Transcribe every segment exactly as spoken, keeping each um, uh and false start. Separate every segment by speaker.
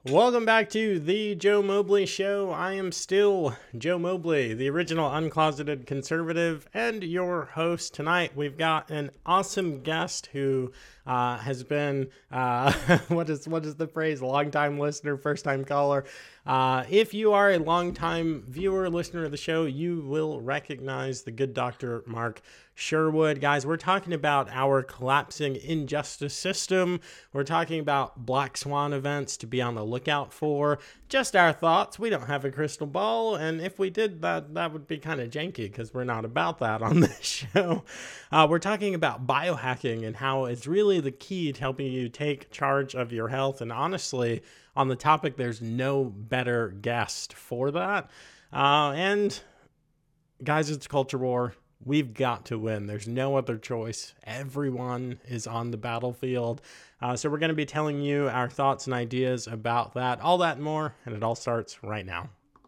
Speaker 1: Welcome back to the Joe Mobley Show. I am still Joe Mobley, the original uncloseted conservative, and your host. Tonight we've got an awesome guest who uh, has been, uh, what is what is the phrase, long-time listener, first-time caller. Uh, if you are a long-time viewer, listener of the show, you will recognize the good Doctor Mark Sherwood. Guys, we're talking about our collapsing injustice system. We're talking about black swan events to be on the lookout for. Just our thoughts. We don't have a crystal ball, and if we did, that that would be kind of janky because we're not about that on this show. Uh, we're talking about biohacking and how it's really the key to helping you take charge of your health. And honestly, on the topic, there's no better guest for that. Uh, and guys, it's culture war. We've got to win. There's no other choice. Everyone is on the battlefield. Uh, so we're going to be telling you our thoughts and ideas about that, all that and more, and it all starts right now.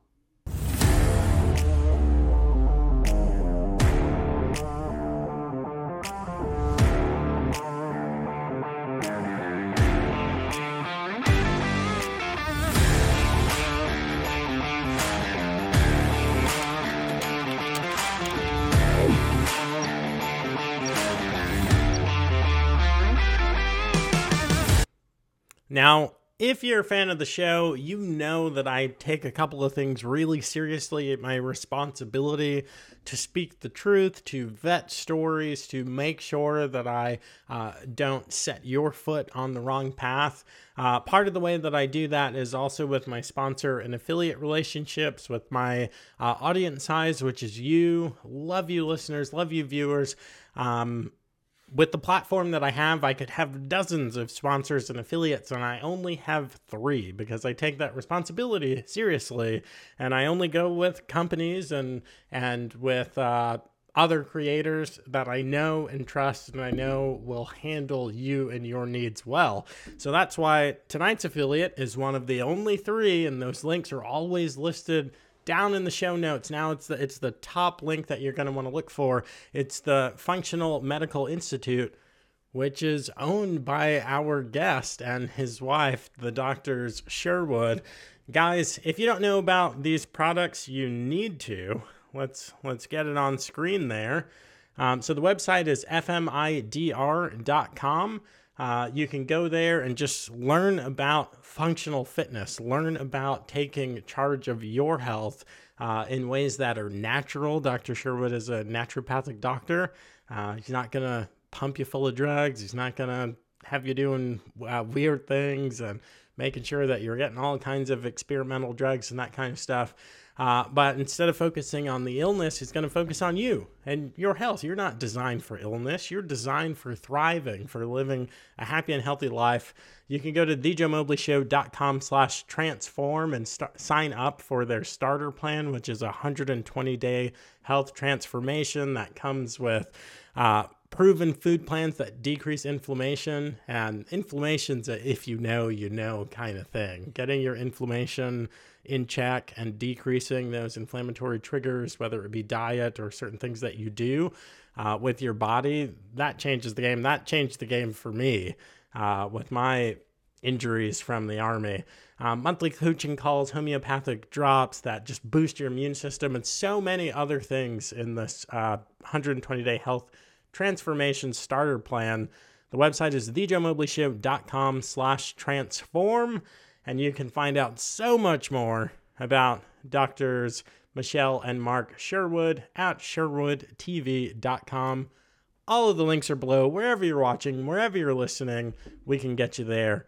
Speaker 1: Now, if you're a fan of the show, you know that I take a couple of things really seriously. My responsibility to speak the truth, to vet stories, to make sure that I uh, don't set your foot on the wrong path. Uh, part of the way that I do that is also with my sponsor and affiliate relationships, with my uh, audience size, which is you. Love you listeners, love you viewers. Um, With the platform that I have, I could have dozens of sponsors and affiliates, and I only have three because I take that responsibility seriously, and I only go with companies and and with uh, other creators that I know and trust and I know will handle you and your needs well. So that's why tonight's affiliate is one of the only three, and those links are always listed down in the show notes. Now it's the it's the top link that you're going to want to look for. It's the Functional Medical Institute, which is owned by our guest and his wife, the Doctors Sherwood. Guys, if you don't know about these products, you need to. Let's let's get it on screen there. Um, so the website is f m i d r dot com. Uh, you can go there and just learn about functional fitness, learn about taking charge of your health uh, in ways that are natural. Doctor Sherwood is a naturopathic doctor. Uh, he's not going to pump you full of drugs. He's not going to have you doing uh, weird things and making sure that you're getting all kinds of experimental drugs and that kind of stuff. Uh, but instead of focusing on the illness, he's going to focus on you and your health. You're not designed for illness. You're designed for thriving, for living a happy and healthy life. You can go to the joe mobley show dot com slash transform and st- sign up for their starter plan, which is a one hundred twenty day health transformation that comes with uh, proven food plans that decrease inflammation. And inflammation's a if you know, you know kind of thing. Getting your inflammation in check and decreasing those inflammatory triggers, whether it be diet or certain things that you do uh, with your body, that changes the game. That changed the game for me uh, with my injuries from the Army. Um, monthly coaching calls, homeopathic drops that just boost your immune system, and so many other things in this uh, one hundred twenty day health transformation starter plan. The website is the joe mobley show dot com slash transform. And you can find out so much more about Doctors Michelle and Mark Sherwood at sherwood t v dot com. All of the links are below. Wherever you're watching, wherever you're listening, we can get you there.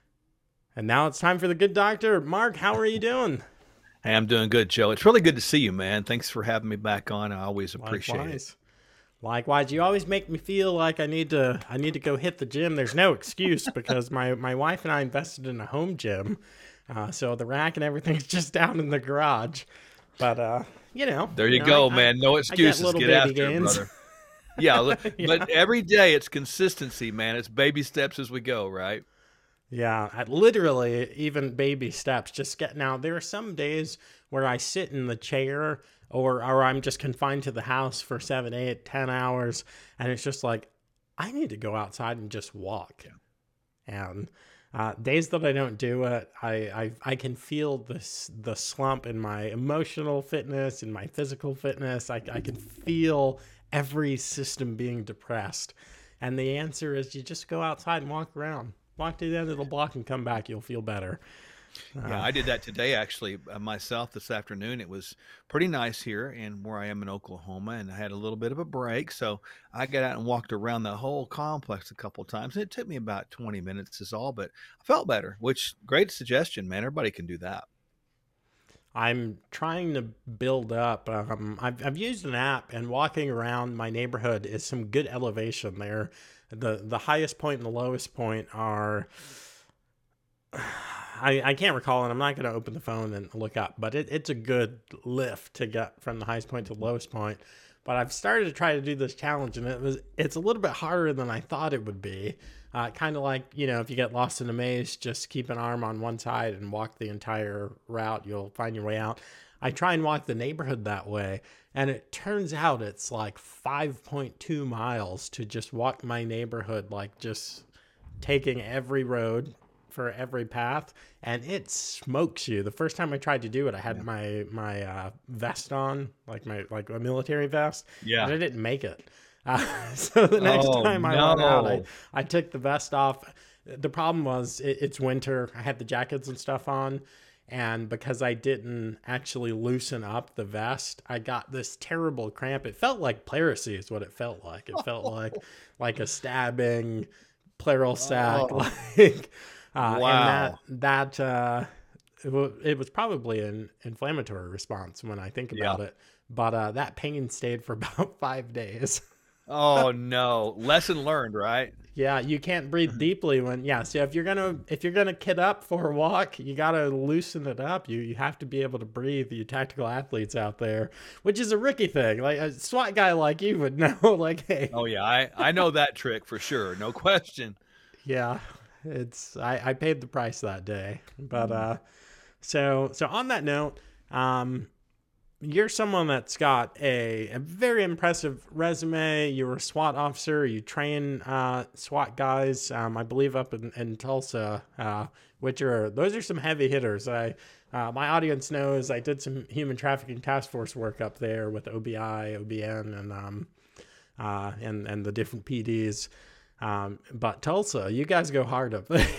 Speaker 1: And now it's time for the good doctor. Mark, how are you doing?
Speaker 2: Hey, I'm doing good, Joe. It's really good to see you, man. Thanks for having me back on. I always appreciate
Speaker 1: Likewise.
Speaker 2: it.
Speaker 1: Likewise, you always make me feel like I need to I need to go hit the gym. There's no excuse because my, my wife and I invested in a home gym. Uh, so the rack and everything's just down in the garage. But, uh, you know.
Speaker 2: There you,
Speaker 1: you know,
Speaker 2: go,
Speaker 1: I,
Speaker 2: man. No
Speaker 1: I,
Speaker 2: excuses.
Speaker 1: I get,
Speaker 2: get after gains. it, brother. Yeah,
Speaker 1: yeah,
Speaker 2: but every day it's consistency, man. It's baby steps as we go, right?
Speaker 1: Yeah, I, literally even baby steps. Just get now. There are some days where I sit in the chair or or I'm just confined to the house for seven, eight, ten hours, and it's just like I need to go outside and just walk. And Uh, days that I don't do it, I, I I can feel this the slump in my emotional fitness, in my physical fitness. I I can feel every system being depressed, and the answer is you just go outside and walk around, walk to the end of the block, and come back. You'll feel better.
Speaker 2: Yeah, I did that today actually uh, myself this afternoon. It was pretty nice here and where I am in Oklahoma, and I had a little bit of a break, so I got out and walked around the whole complex a couple times. It took me about twenty minutes is all, but I felt better, which great suggestion, man. Everybody can do that.
Speaker 1: I'm trying to build up. Um, I've, I've used an app, and walking around my neighborhood is some good elevation there. The the highest point and the lowest point are, I, I can't recall, and I'm not going to open the phone and look up, but it, it's a good lift to get from the highest point to the lowest point. But I've started to try to do this challenge, and it was it's a little bit harder than I thought it would be. Uh, kind of like, you know, if you get lost in a maze, just keep an arm on one side and walk the entire route. You'll find your way out. I try and walk the neighborhood that way, and it turns out it's like five point two miles to just walk my neighborhood, like just taking every road for every path, and it smokes you. The first time I tried to do it, I had
Speaker 2: Yeah.
Speaker 1: my my uh, vest on, like my like a military vest,
Speaker 2: Yeah.
Speaker 1: and I didn't make it. Uh, so the next
Speaker 2: Oh
Speaker 1: time I went out, I
Speaker 2: no.
Speaker 1: I took the vest off. The problem was it, it's winter. I had the jackets and stuff on, and because I didn't actually loosen up the vest, I got this terrible cramp. It felt like pleurisy is what it felt like. It felt like like a stabbing pleural sac,
Speaker 2: Oh,
Speaker 1: like, uh, and that
Speaker 2: wow.
Speaker 1: that uh, it, wa- it was probably an inflammatory response when I think
Speaker 2: Yeah.
Speaker 1: about it. But uh, that pain stayed for about five days.
Speaker 2: Oh no. Lesson learned, right?
Speaker 1: Yeah, you can't breathe deeply when yeah. So if you're gonna if you're gonna kid up for a walk, you gotta loosen it up. You you have to be able to breathe. You tactical athletes out there, which is a rookie thing. Like a SWAT guy like you would know. Like, hey,
Speaker 2: Oh yeah, I I know that trick for sure, no question.
Speaker 1: yeah, it's I I paid the price that day. But
Speaker 2: Mm.
Speaker 1: uh, so so on that note, um, you're someone that's got a, a very impressive resume. You were a SWAT officer. You train uh, SWAT guys, um, I believe, up in, in Tulsa, uh, which are those are some heavy hitters. I uh, my audience knows I did some human trafficking task force work up there with O B I, O B N, and um, uh, and and the different P Ds. Um, but Tulsa, you guys go hard up there.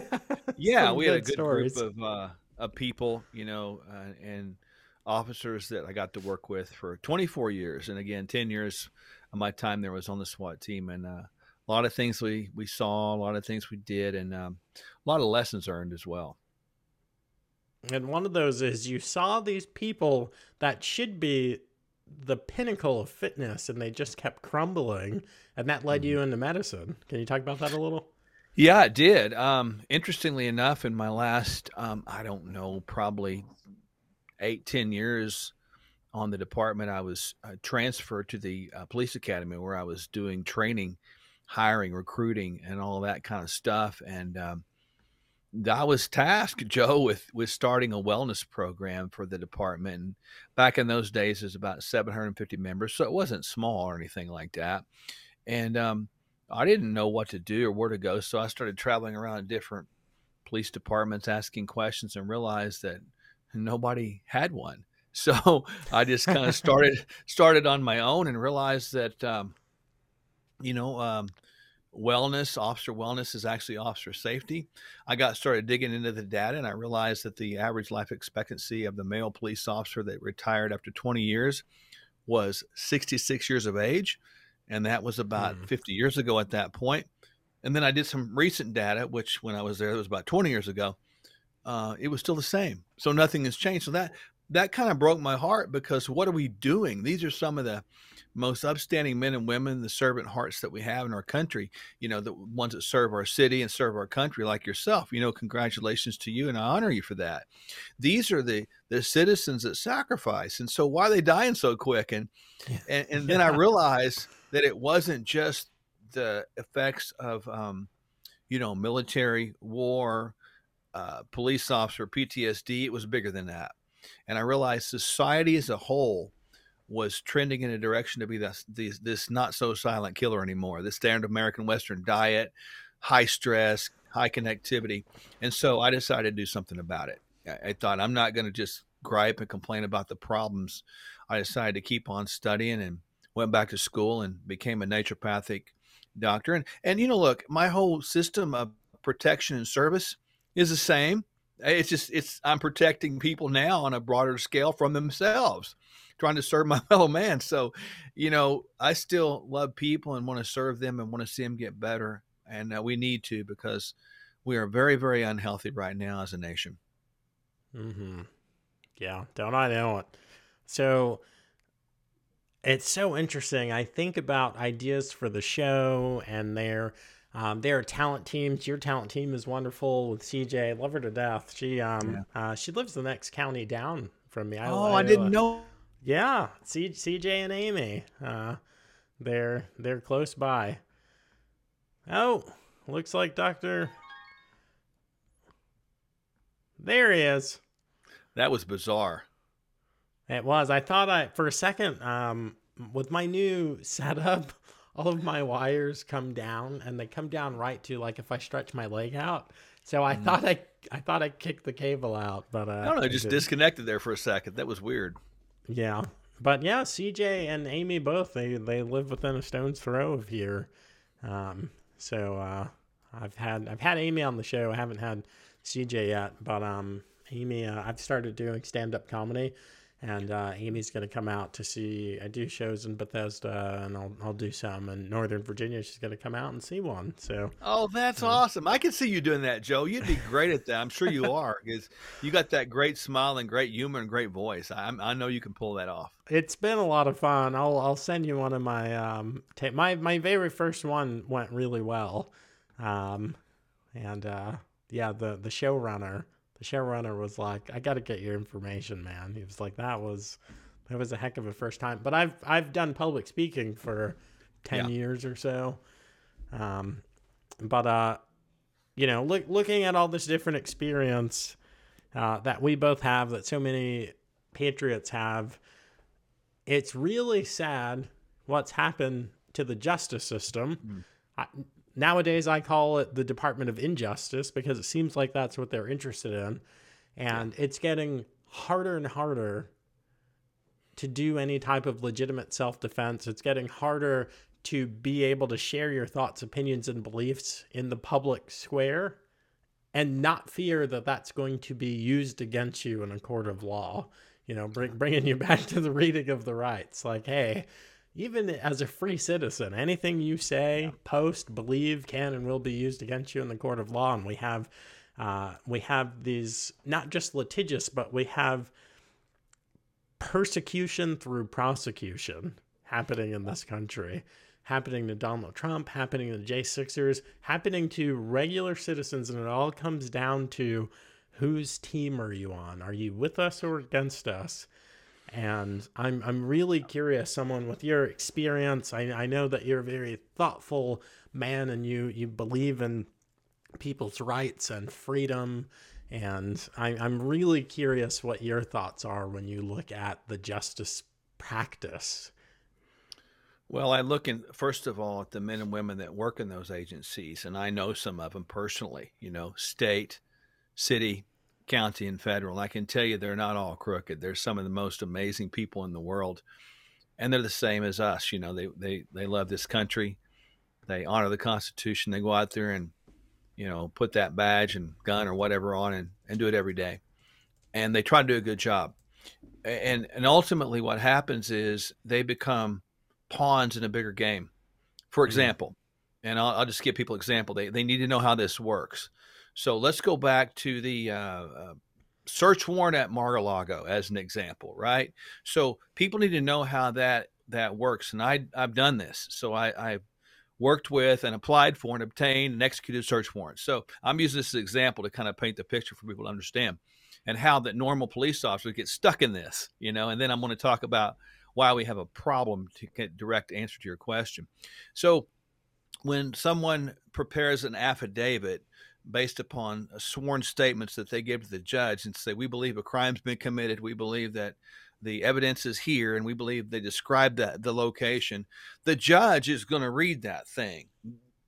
Speaker 2: Yeah,
Speaker 1: Some
Speaker 2: we had a
Speaker 1: good
Speaker 2: good group
Speaker 1: stories.
Speaker 2: of uh, of people, you know, uh, and officers that I got to work with for twenty-four years, and again, ten years of my time there was on the SWAT team, and uh, a lot of things we we saw, a lot of things we did, and um, a lot of lessons earned as well.
Speaker 1: And one of those is you saw these people that should be the pinnacle of fitness and they just kept crumbling, and that led
Speaker 2: Mhm.
Speaker 1: you into medicine. Can you talk about that a little?
Speaker 2: Yeah, it did. Um, interestingly enough, in my last, um, I don't know, probably eight, ten years on the department, I was uh, transferred to the uh, police academy where I was doing training, hiring, recruiting, and all that kind of stuff. And um, I was tasked, Joe, with with starting a wellness program for the department. And back in those days, there's about seven hundred fifty members, so it wasn't small or anything like that. And um, I didn't know what to do or where to go, so I started traveling around different police departments asking questions and realized that nobody had one. So I just kind of started started on my own and realized that um, you know um, wellness, officer wellness is actually officer safety. I got started digging into the data and I realized that the average life expectancy of the male police officer that retired after twenty years was sixty-six years of age. And that was about
Speaker 1: Hmm.
Speaker 2: fifty years ago at that point. And then I did some recent data, which when I was there, it was about twenty years ago. Uh, it was still the same. So nothing has changed. So that that kind of broke my heart because what are we doing? These are some of the most upstanding men and women, the servant hearts that we have in our country, you know, the ones that serve our city and serve our country like yourself. You know, congratulations to you and I honor you for that. These are the the citizens that sacrifice. And so why are they dying so quick? And and, and then I
Speaker 1: Yeah.
Speaker 2: realized that it wasn't just the effects of um, you know, military, war, uh, police officer, P T S D. It was bigger than that. And I realized society as a whole was trending in a direction to be this, this, this not so silent killer anymore. This standard American Western diet, high stress, high connectivity. And so I decided to do something about it. I, I thought I'm not going to just gripe and complain about the problems. I decided to keep on studying and went back to school and became a naturopathic doctor. And, and, you know, look, my whole system of protection and service is the same. It's just, it's, I'm protecting people now on a broader scale from themselves, trying to serve my fellow man. So, you know, I still love people and want to serve them and want to see them get better. And uh, we need to, because we are very, very unhealthy right now as a nation.
Speaker 1: Mm-hmm. Yeah, don't I know it? So it's so interesting. I think about ideas for the show and their um, their talent teams. Your talent team is wonderful with C J. I love her to death. She um yeah. uh, she lives the next county down from me. I,
Speaker 2: oh, I, I didn't know.
Speaker 1: Yeah, C, CJ and Amy. Uh, they're they're close by. Oh, looks like Doctor There he is.
Speaker 2: That was bizarre.
Speaker 1: It was. I thought I, for a second, um, with my new setup, all of my wires come down, and they come down right to, like, if I stretch my leg out. So I mm. thought I, I thought I kicked the cable out, but uh,
Speaker 2: I don't know. Just disconnected there for a second. That was weird.
Speaker 1: Yeah, but yeah, C J and Amy both they they live within a stone's throw of here. Um, so uh, I've had I've had Amy on the show. I haven't had C J yet, but um. Amy, uh, I've started doing stand-up comedy, and uh, Amy's going to come out to see. I do shows in Bethesda, and I'll I'll do some in Northern Virginia. She's going to come out and see one. So,
Speaker 2: oh, that's uh, awesome! I can see you doing that, Joe. You'd be great at that. I'm sure you are, because you got that great smile and great humor and great voice. I I know you can pull that off.
Speaker 1: It's been a lot of fun. I'll I'll send you one of my um ta- my my very first one went really well, um, and uh, yeah, the the showrunner. Showrunner was like, I got to get your information, man. He was like, that was, that was a heck of a first time. But I've, I've done public speaking for ten yeah. years or so. Um, but, uh, you know, look, looking at all this different experience, uh, that we both have, that so many patriots have, it's really sad what's happened to the justice system. Mm. I, Nowadays, I call it the Department of Injustice, because it seems like that's what they're interested in. And yeah. it's getting harder and harder to do any type of legitimate self-defense. It's getting harder to be able to share your thoughts, opinions, and beliefs in the public square and not fear that that's going to be used against you in a court of law. You know, bring, bringing you back to the reading of the rights. Like, hey, even as a free citizen, anything you say, yeah. post, believe, can and will be used against you in the court of law. And we have, uh, we have these not just litigious, but we have persecution through prosecution happening in this country, happening to Donald Trump, happening to J sixers, happening to regular citizens, and it all comes down to whose team are you on? Are you with us or against us? And I'm I'm really curious, someone with your experience. I, I know that you're a very thoughtful man, and you, you believe in people's rights and freedom. And I, I'm really curious what your thoughts are when you look at the justice practice.
Speaker 2: Well, I look in, first of all, at the men and women that work in those agencies, and I know some of them personally, you know, state, city, county, and federal. I can tell you they're not all crooked. They're some of the most amazing people in the world, and they're the same as us. You know, they they they love this country. They honor the Constitution. They go out there and, you know, put that badge and gun or whatever on and, and do it every day. And they try to do a good job. And and ultimately what happens is they become pawns in a bigger game. For example, mm-hmm. and I'll, I'll just give people an example. They they need to know how this works. So let's go back to the uh, uh, search warrant at Mar-a-Lago as an example, right? So people need to know how that that works. And I, I've done this. So I, I've worked with and applied for and obtained and executed search warrants. So I'm using this as an example to kind of paint the picture for people to understand and how that normal police officers get stuck in this, you know, and then I'm going to talk about why we have a problem to get direct answer to your question. So when someone prepares an affidavit based upon sworn statements that they give to the judge and say, we believe a crime's been committed, we believe that the evidence is here, and we believe they describe that the location, the judge is going to read that thing.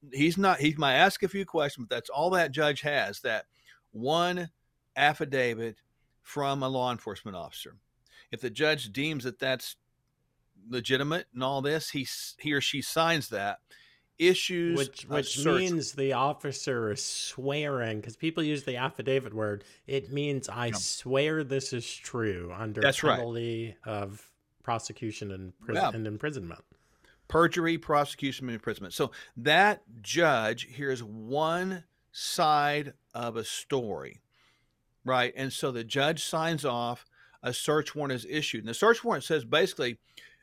Speaker 2: he's not, he might ask a few questions, but that's all that judge has, that one affidavit from a law enforcement officer. If the judge deems that that's legitimate and all this, he, he or she signs that, issues
Speaker 1: which which means the officer is swearing, because people use the affidavit word. It means I yeah. swear this is true under
Speaker 2: That's
Speaker 1: penalty
Speaker 2: right.
Speaker 1: of prosecution and, prison, yeah. and imprisonment.
Speaker 2: Perjury, prosecution, and imprisonment. So that judge hears one side of a story, right? And so the judge signs off, a search warrant is issued. And the search warrant says basically,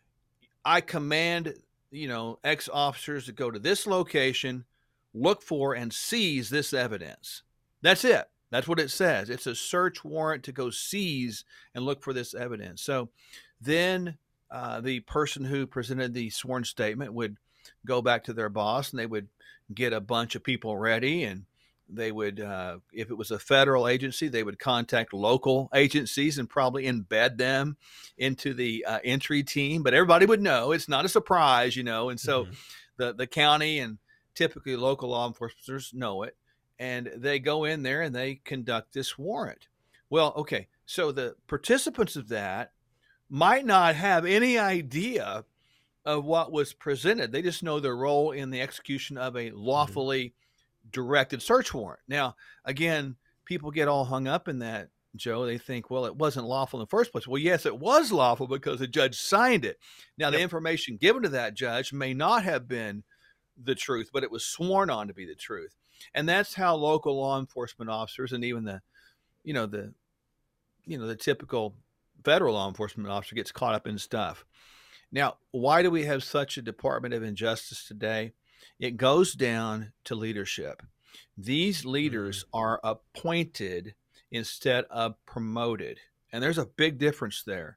Speaker 2: I command, you know, ex-officers to go to this location, look for and seize this evidence. That's it. That's what it says. It's a search warrant to go seize and look for this evidence. So then uh, the person who presented the sworn statement would go back to their boss, and they would get a bunch of people ready, and they would, uh, if it was a federal agency, they would contact local agencies and probably embed them into the uh, entry team. But everybody would know. It's not a surprise, you know. And so mm-hmm. the, the county and typically local law enforcement know it. And they go in there and they conduct this warrant. Well, okay, so the participants of that might not have any idea of what was presented. They just know their role in the execution of a lawfully mm-hmm. directed search warrant. Now, again, people get all hung up in that, Joe. They think, well, it wasn't lawful in the first place. Well, yes, it was lawful because the judge signed it. Now, yep. the information given to that judge may not have been the truth, but it was sworn on to be the truth. And that's how local law enforcement officers, and even the, you know, the, you know, the typical federal law enforcement officer gets caught up in stuff. Now, why do we have such a Department of Injustice today? It goes down to leadership. These leaders mm-hmm. are appointed instead of promoted. And there's a big difference there.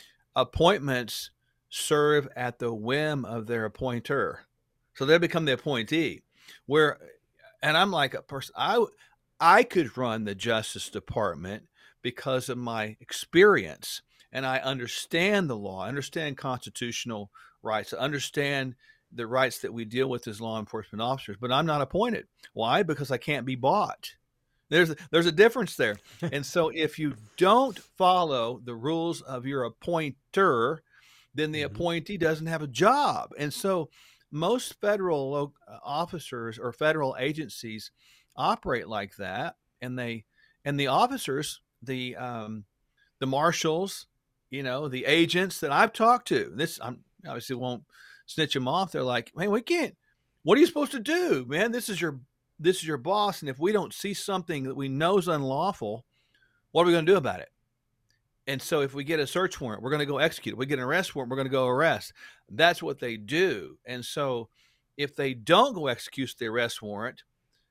Speaker 2: Appointments serve at the whim of their appointer. So they become the appointee. Where, and I'm like a person, I, I could run the Justice Department because of my experience. And I understand the law, I understand constitutional rights, I understand the rights that we deal with as law enforcement officers, but I'm not appointed. Why? Because I can't be bought. There's, there's a difference there. And so if you don't follow the rules of your appointer, then the mm-hmm. appointee doesn't have a job. And so most federal officers or federal agencies operate like that. And they, and the officers, the, um, the marshals, you know, the agents that I've talked to, this I'm obviously won't snitch them off. They're like, man, we can't, what are you supposed to do, man? This is your, this is your boss. And if we don't see something that we know is unlawful, what are we going to do about it? And so if we get a search warrant, we're going to go execute it. We get an arrest warrant, we're going to go arrest. That's what they do. And so if they don't go execute the arrest warrant,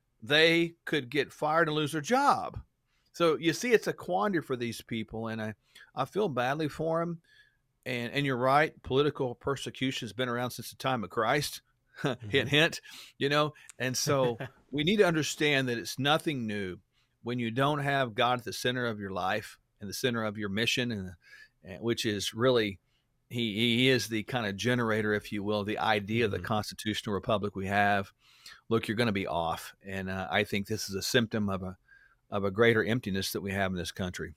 Speaker 2: they could get fired and lose their job. So you see, it's a quandary for these people, and I, I feel badly for them. And and you're right, political persecution has been around since the time of Christ. mm-hmm. Hint, hint, you know. And so we need to understand that it's nothing new when you don't have God at the center of your life and the center of your mission, and, and which is really, he he is the kind of generator, if you will, the idea mm-hmm. of the constitutional republic we have. Look, you're going to be off, and uh, I think this is a symptom of a of a greater emptiness that we have in this country.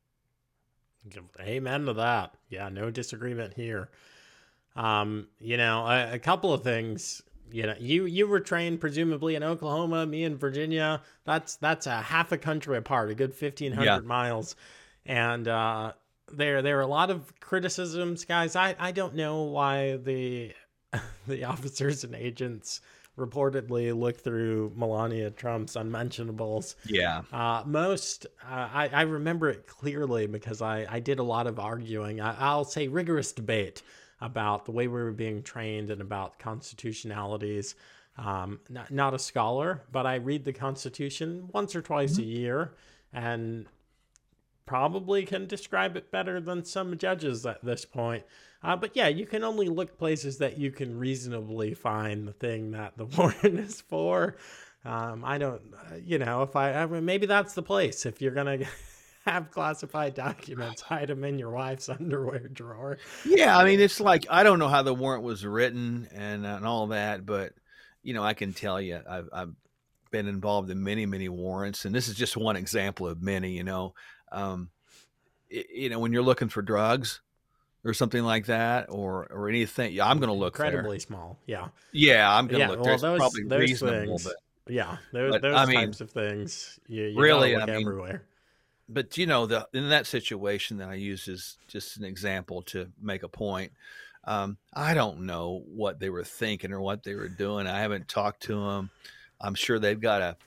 Speaker 1: Amen to that. Yeah, no disagreement here. Um, you know, a, a couple of things. You know, you you were trained presumably in Oklahoma, me in Virginia. That's that's a half a country apart, a good fifteen hundred yeah. miles. And uh, there there are a lot of criticisms, guys. I, I don't know why the the officers and agents reportedly look through Melania Trump's unmentionables.
Speaker 2: Yeah.
Speaker 1: Uh, most, uh, I, I remember it clearly because I, I did a lot of arguing. I, I'll say rigorous debate about the way we were being trained and about constitutionalities. Um, not, not a scholar, but I read the Constitution once or twice mm-hmm. a year and probably can describe it better than some judges at this point. Uh, but yeah, you can only look places that you can reasonably find the thing that the warrant is for. Um, I don't, uh, you know, if I, I mean, maybe that's the place. If you're going to have classified documents, hide them in your wife's underwear drawer.
Speaker 2: Yeah. I mean, it's like, I don't know how the warrant was written and, and all that, but you know, I can tell you, I've, I've been involved in many, many warrants, and this is just one example of many. You know, um, y- you know, when you're looking for drugs or something like that, or or anything, yeah, I'm going to look there.
Speaker 1: Incredibly small. Yeah.
Speaker 2: Yeah, I'm going to
Speaker 1: Yeah.
Speaker 2: look there.
Speaker 1: Well,
Speaker 2: It's
Speaker 1: those
Speaker 2: probably
Speaker 1: those
Speaker 2: reasonable,
Speaker 1: things.
Speaker 2: but
Speaker 1: Yeah. Those
Speaker 2: but I
Speaker 1: those
Speaker 2: mean,
Speaker 1: types of things. You you got to
Speaker 2: really, I
Speaker 1: look
Speaker 2: mean,
Speaker 1: everywhere.
Speaker 2: but you know, the in that situation that I use is just an example to make a point. Um, I don't know what they were thinking or what they were doing. I haven't talked to them. I'm sure they've got a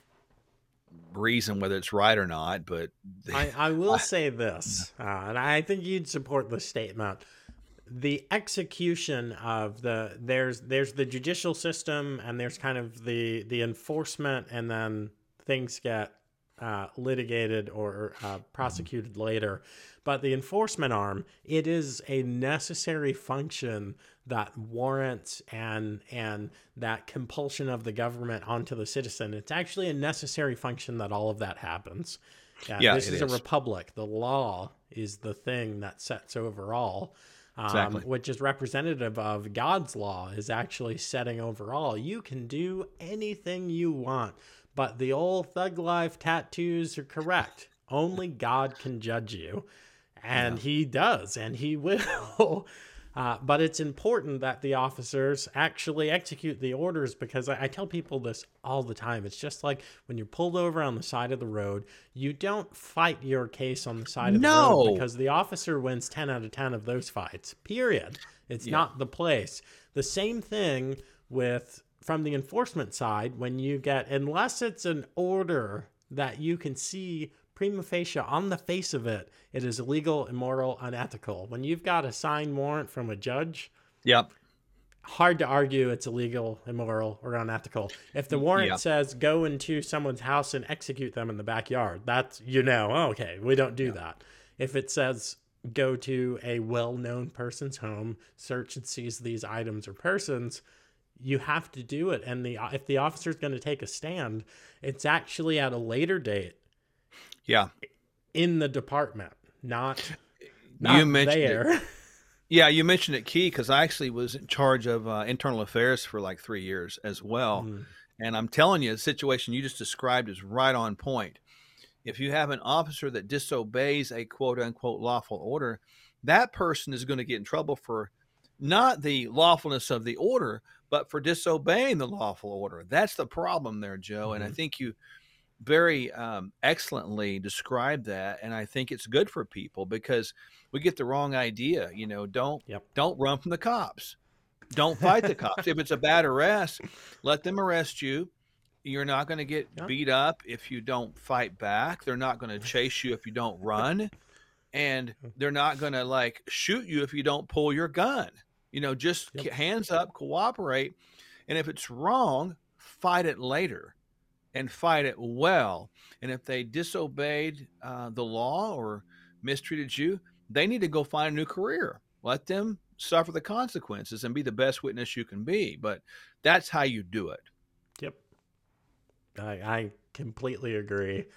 Speaker 2: reason whether it's right or not, but they,
Speaker 1: I I will
Speaker 2: I,
Speaker 1: say this, uh, and I think you'd support the statement. The execution of the there's there's the judicial system, and there's kind of the the enforcement, and then things get uh, litigated or uh, prosecuted later. But the enforcement arm, it is a necessary function that warrants and and that compulsion of the government onto the citizen. It's actually a necessary function that all of that happens. Yeah,
Speaker 2: yeah,
Speaker 1: this
Speaker 2: it
Speaker 1: is a
Speaker 2: is
Speaker 1: republic. The law is the thing that sets over all, um,
Speaker 2: exactly.
Speaker 1: which is representative of God's law, is actually setting over all. You can do anything you want, but the old thug life tattoos are correct. Only God can judge you, and
Speaker 2: Yeah,
Speaker 1: he does, and he will. Uh, but it's important that the officers actually execute the orders, because I, I tell people this all the time. It's just like when you're pulled over on the side of the road, you don't fight your case on the side of the road,
Speaker 2: no,
Speaker 1: because the officer wins ten out of ten of those fights, period. It's
Speaker 2: yeah,
Speaker 1: not the place. The same thing with from the enforcement side, when you get, unless it's an order that you can see prima facie on the face of it, it is illegal, immoral, unethical. When you've got a signed warrant from a judge,
Speaker 2: yeah,
Speaker 1: hard to argue it's illegal, immoral, or unethical. If the warrant
Speaker 2: yeah,
Speaker 1: says go into someone's house and execute them in the backyard, that's, you know, oh, okay, we don't do
Speaker 2: yeah,
Speaker 1: that. If it says go to a well-known person's home, search and seize these items or persons, you have to do it. And the if the officer's going to take a stand, it's actually at a later date
Speaker 2: yeah.
Speaker 1: in the department, not
Speaker 2: You
Speaker 1: not
Speaker 2: mentioned it.
Speaker 1: there.
Speaker 2: Yeah, you mentioned it, Key, because I actually was in charge of uh, internal affairs for like three years as well.
Speaker 1: Mm,
Speaker 2: And I'm telling you, the situation you just described is right on point. If you have an officer that disobeys a quote unquote lawful order, that person is going to get in trouble for not the lawfulness of the order, but for disobeying the lawful order. That's the problem there, Joe. And I
Speaker 1: mhm.
Speaker 2: think you very um, excellently described that, and I think it's good for people because we get the wrong idea. You know, don't
Speaker 1: Yep.
Speaker 2: don't run from the cops. Don't fight the cops. If it's a bad arrest, let them arrest you. You're not going to get
Speaker 1: Yep.
Speaker 2: beat up if you don't fight back. They're not going to chase you if you don't run, and they're not going to like shoot you if you don't pull your gun. You know, just
Speaker 1: Yep.
Speaker 2: hands up, cooperate, and if it's wrong, fight it later and fight it well. And if they disobeyed uh, the law or mistreated you, they need to go find a new career. Let them suffer the consequences and be the best witness you can be. But that's how you do it.
Speaker 1: Yep. I, I completely agree.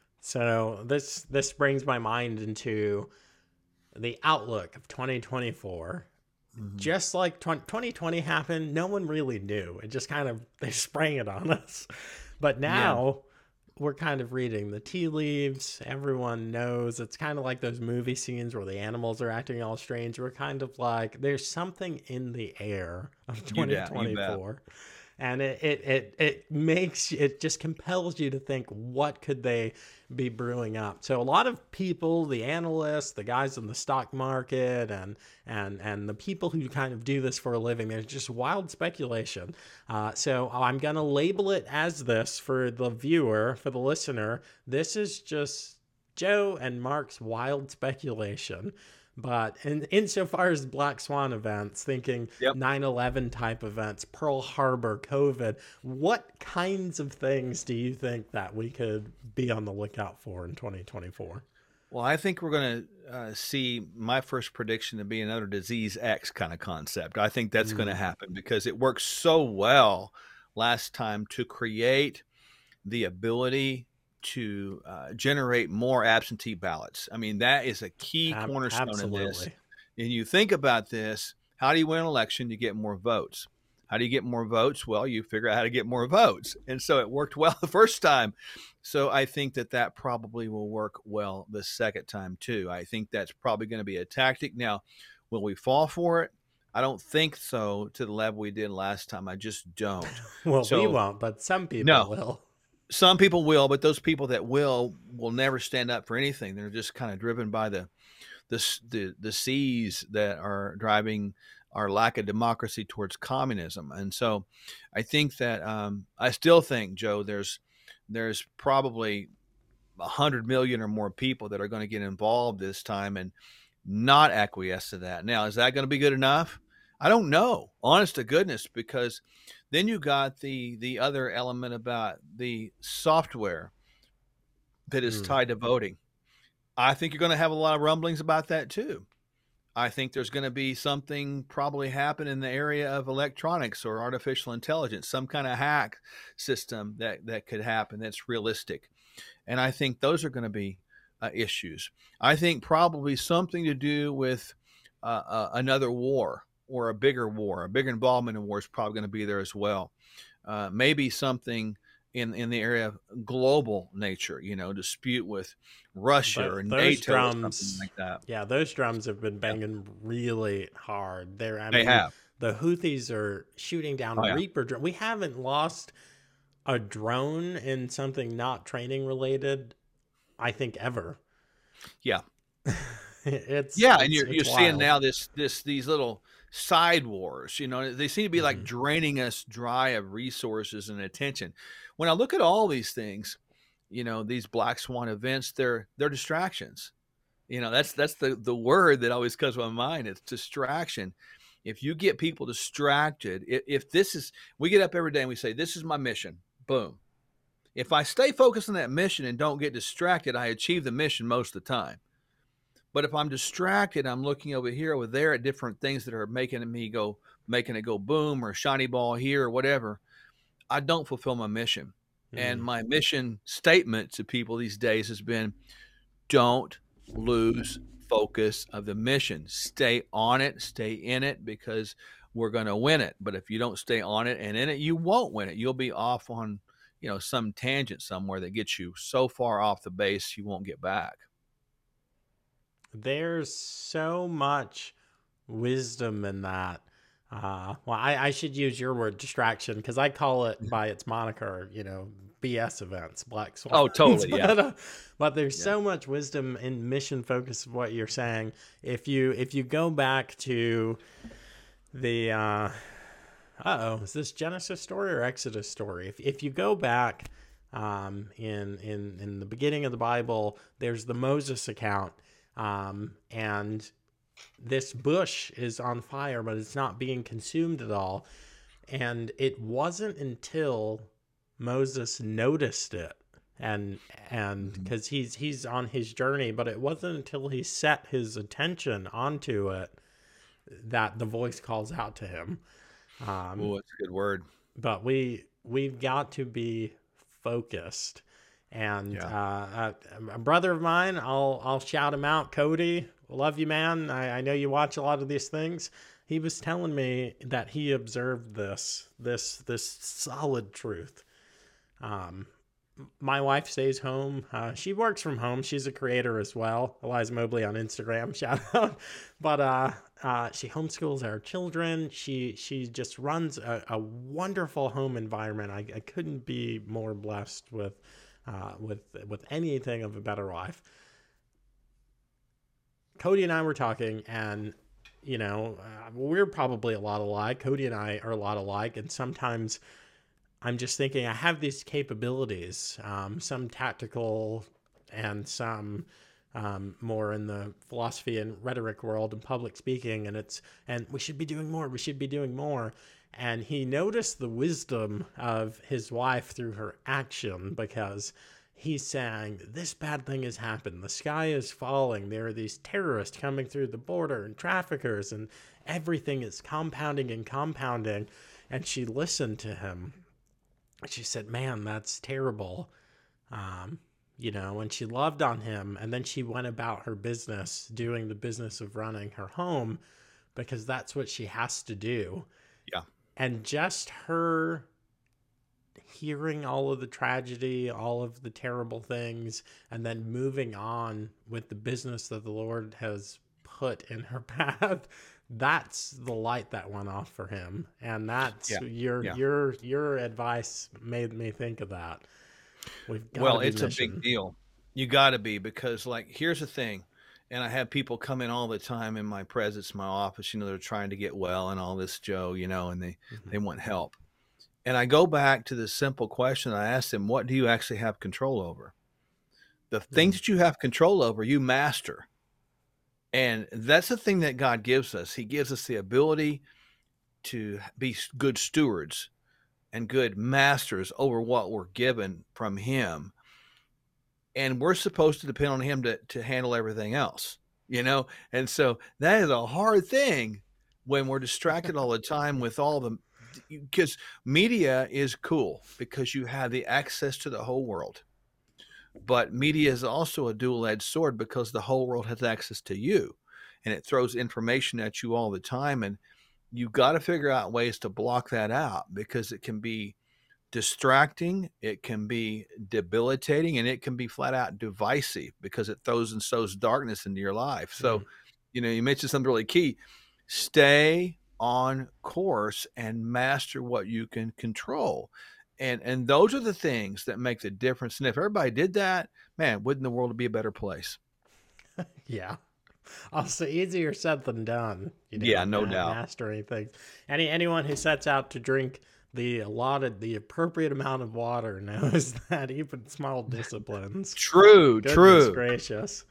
Speaker 1: So this this brings my mind into the outlook of twenty twenty-four.
Speaker 2: Mm-hmm.
Speaker 1: Just like twenty twenty happened, no one really knew. It just kind of, they sprang it on us. But now
Speaker 2: Yeah.
Speaker 1: we're kind of reading the tea leaves. Everyone knows. It's kind of like those movie scenes where the animals are acting all strange. We're kind of like, there's something in the air of
Speaker 2: You bet. You bet.
Speaker 1: twenty twenty-four. And it, it, it, it makes, it just compels you to think, what could they be brewing up? So a lot of people, the analysts, the guys in the stock market, and and and the people who kind of do this for a living, there's just wild speculation. Uh, so I'm going to label it as this for the viewer, for the listener. This is just Joe and Mark's wild speculation. But in insofar as Black Swan events, thinking
Speaker 2: Yep.
Speaker 1: nine eleven type events, Pearl Harbor, COVID, what kinds of things do you think that we could be on the lookout for in twenty twenty-four?
Speaker 2: Well, I think we're going to uh, see my first prediction to be another Disease X kind of concept. I think that's going to
Speaker 1: Mm,
Speaker 2: happen because it worked so well last time to create the ability to uh, generate more absentee ballots. I mean, that is a key
Speaker 1: ab-
Speaker 2: cornerstone in this.
Speaker 1: absolutely.
Speaker 2: And you think about this, how do you win an election? You get more votes. How do you get more votes? Well, you figure out how to get more votes. And so it worked well the first time. So I think that that probably will work well the second time too. I think that's probably going to be a tactic. Now, will we fall for it? I don't think so to the level we did last time. I just don't.
Speaker 1: Well,
Speaker 2: So
Speaker 1: we won't, but some people
Speaker 2: no,
Speaker 1: will.
Speaker 2: some people will, but those people that will will never stand up for anything. They're just kind of driven by the the the, the seas that are driving our lack of democracy towards communism. And so I think that um, I still think, Joe, there's there's probably a hundred million or more people that are going to get involved this time and not acquiesce to that. Now, is that going to be good enough? I don't know, honest to goodness, because then you got the the other element about the software that is
Speaker 1: Mm.
Speaker 2: tied to voting. I think you're going to have a lot of rumblings about that too. I think there's going to be something probably happen in the area of electronics or artificial intelligence, some kind of hack system that, that could happen that's realistic. And I think those are going to be uh, issues. I think probably something to do with uh, uh, another war or a bigger war, a bigger involvement in war is probably going to be there as well. Uh, maybe something in, in the area of global nature, you know, dispute with Russia
Speaker 1: But
Speaker 2: or
Speaker 1: those
Speaker 2: NATO or something
Speaker 1: drums,
Speaker 2: like that.
Speaker 1: yeah, those drums have been banging really hard. They're, I
Speaker 2: They
Speaker 1: mean,
Speaker 2: have.
Speaker 1: the Houthis are shooting down
Speaker 2: Oh, yeah.
Speaker 1: Reaper drones. We haven't lost a drone in something not training related, I think, ever.
Speaker 2: Yeah.
Speaker 1: it's
Speaker 2: Yeah,
Speaker 1: it's,
Speaker 2: and you're
Speaker 1: it's
Speaker 2: you're
Speaker 1: wild.
Speaker 2: seeing now this this these little side wars. You know, they seem to be like
Speaker 1: Mhm.
Speaker 2: draining us dry of resources and attention. When I look at all these things, you know, these black swan events, they're they're distractions. You know, that's that's the the word that always comes to my mind. It's distraction. If you get people distracted, if, if this is, we get up every day and we say, this is my mission, boom. If I stay focused on that mission and don't get distracted, I achieve the mission most of the time. But if I'm distracted, I'm looking over here, over there at different things that are making me go, making it go boom or shiny ball here or whatever, I don't fulfill my mission.
Speaker 1: Mm.
Speaker 2: And my mission statement to people these days has been, don't lose focus of the mission. Stay on it, stay in it, because we're going to win it. But if you don't stay on it and in it, you won't win it. You'll be off on, you know, some tangent somewhere that gets you so far off the base you won't get back.
Speaker 1: There's so much wisdom in that. Uh, well, I, I should use your word distraction because I call it by its moniker, you know, B S events, black swans.
Speaker 2: Oh, totally,
Speaker 1: but,
Speaker 2: yeah.
Speaker 1: uh, but there's
Speaker 2: Yeah.
Speaker 1: so much wisdom in mission focus of what you're saying. If you if you go back to the uh uh-oh, is this Genesis story or Exodus story? If if you go back um in in in the beginning of the Bible, there's the Moses account. Um, and this bush is on fire, but it's not being consumed at all. And it wasn't until Moses noticed it, and and because he's he's on his journey, but it wasn't until he set his attention onto it that the voice calls out to him. Um,
Speaker 2: Oh, that's a good word.
Speaker 1: But we we've got to be focused. And
Speaker 2: Yeah.
Speaker 1: uh, a, a brother of mine, I'll I'll shout him out, Cody. Love you, man. I, I know you watch a lot of these things. He was telling me that he observed this this this solid truth. Um, my wife stays home. Uh, she works from home. She's a creator as well. Eliza Mobley on Instagram, shout out. But uh, uh, she homeschools our children. She she just runs a, a wonderful home environment. I, I couldn't be more blessed with. Uh, with with anything of a better life. Cody and I were talking, and you know, uh, we're probably a lot alike. Cody and I are a lot alike, and sometimes I'm just thinking I have these capabilities, um, some tactical and some um, more in the philosophy and rhetoric world and public speaking, and it's and we should be doing more. We should be doing more. And he noticed the wisdom of his wife through her action, because he's saying, this bad thing has happened. The sky is falling. There are these terrorists coming through the border and traffickers, and everything is compounding and compounding. And she listened to him. She said, man, that's terrible. Um, you know, and she loved on him. And then she went about her business, doing the business of running her home, because that's what she has to do.
Speaker 2: Yeah.
Speaker 1: And just her hearing all of the tragedy, all of the terrible things, and then moving on with the business that the Lord has put in her path, that's the light that went off for him. And that's
Speaker 2: Yeah.
Speaker 1: your
Speaker 2: Yeah.
Speaker 1: your your advice made me think of that. We've got
Speaker 2: Well,
Speaker 1: to be
Speaker 2: it's a
Speaker 1: mission.
Speaker 2: big deal. You got to be, because like, here's the thing. And I have people come in all the time in my presence, my office, you know, they're trying to get well and all this, Joe, you know, and they,
Speaker 1: Mhm.
Speaker 2: they want help. And I go back to the simple question. I ask them, what do you actually have control over? The things
Speaker 1: Mm.
Speaker 2: that you have control over, you master. And that's the thing that God gives us. He gives us the ability to be good stewards and good masters over what we're given from him. And we're supposed to depend on him to, to handle everything else, you know? And so that is a hard thing when we're distracted all the time with all the, because media is cool because you have the access to the whole world. But media is also a dual-edged sword because the whole world has access to you, and it throws information at you all the time. And you've got to figure out ways to block that out, because it can be distracting, it can be debilitating, and it can be flat out divisive because it throws and sows darkness into your life. So,
Speaker 1: Mm.
Speaker 2: you know, you mentioned something really key. Stay on course and master what you can control. And and those are the things that make the difference. And if everybody did that, man, wouldn't the world be a better place?
Speaker 1: Yeah. Also, easier said than done. You know,
Speaker 2: Yeah, no
Speaker 1: ma-
Speaker 2: doubt.
Speaker 1: mastering things. Any anyone who sets out to drink the allotted, the appropriate amount of water knows that even small disciplines.
Speaker 2: True,
Speaker 1: Goodness
Speaker 2: true.
Speaker 1: gracious.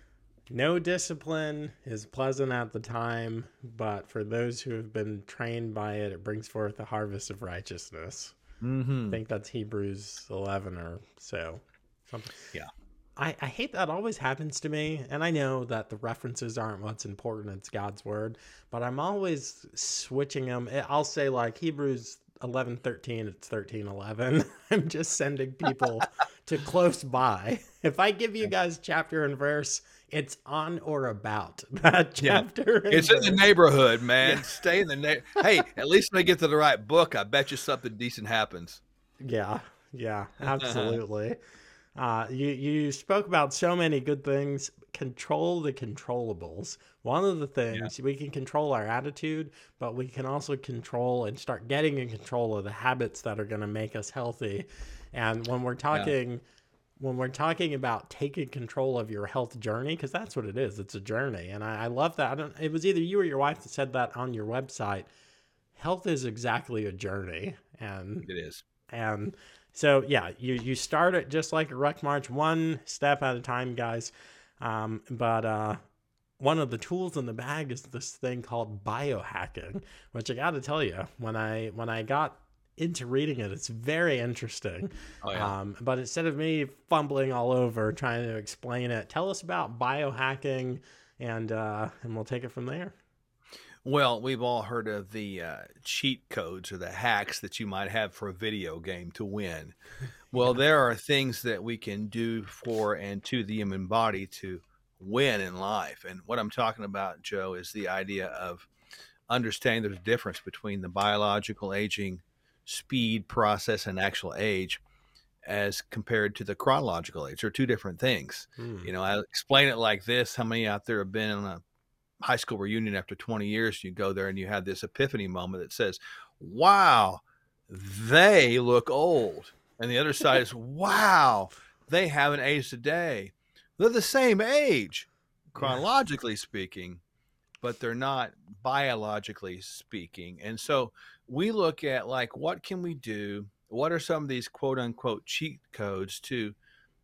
Speaker 1: No discipline is pleasant at the time, but for those who have been trained by it, it brings forth a harvest of righteousness.
Speaker 2: Mm-hmm.
Speaker 1: I think that's Hebrews eleven or so. Something.
Speaker 2: Yeah.
Speaker 1: I, I hate that always happens to me. And I know that the references aren't what's important. It's God's word. But I'm always switching them. I'll say like Hebrews eleven thirteen, it's thirteen eleven. I'm just sending people to close by. If I give you guys chapter and verse, it's on or about that chapter.
Speaker 2: Yeah. It's
Speaker 1: verse.
Speaker 2: in the neighborhood, man.
Speaker 1: Yeah.
Speaker 2: Stay in the neighborhood. Hey, at least when I get to the right book, I bet you something decent happens.
Speaker 1: Yeah, yeah, absolutely. uh, you you spoke about so many good things. Control the controllables. One of the things yeah. we can control our attitude, but we can also control and start getting in control of the habits that are going to make us healthy. And when we're talking. Yeah. When we're talking about taking control of your health journey, because that's what it is. It's a journey. And I, I love that. I don't, it was either you or your wife that said that on your website. Health is exactly a journey. And
Speaker 2: it is.
Speaker 1: And so, yeah, you, you start it just like a ruck march, one step at a time, guys. Um, but uh, one of the tools in the bag is this thing called biohacking, which I got to tell you, when I when I got into reading it, it's very interesting.
Speaker 2: Oh, yeah.
Speaker 1: Um, but instead of me fumbling all over trying to explain it, tell us about biohacking, and uh, and we'll take it from there.
Speaker 2: Well, we've all heard of the uh, cheat codes or the hacks that you might have for a video game to win. Well, yeah. There are things that we can do for and to the human body to win in life. And what I'm talking about, Joe, is the idea of understanding there's a difference between the biological aging speed process and actual age as compared to the chronological age. They're two different things. Hmm. You know, I explain it like this. How many out there have been on a high school reunion after twenty years? You go there and you have this epiphany moment that says, wow, they look old. And the other side is, wow, they haven't aged a day. They're the same age, chronologically speaking, but they're not biologically speaking. And so we look at, like, what can we do? What are some of these quote unquote cheat codes to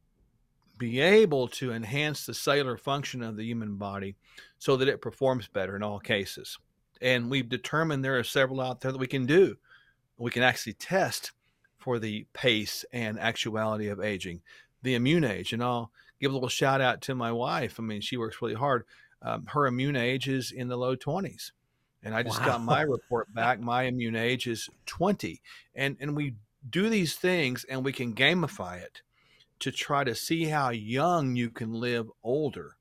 Speaker 2: be able to enhance the cellular function of the human body so that it performs better in all cases? And we've determined there are several out there that we can do. We can actually test for the pace and actuality of aging, the immune age. And I'll give a little shout out to my wife. I mean, she works really hard. Um, her immune age is in the low twenties. And I just wow. got my report back. My immune age is twenty. And, and we do these things and we can gamify it to try to see how young you can live older.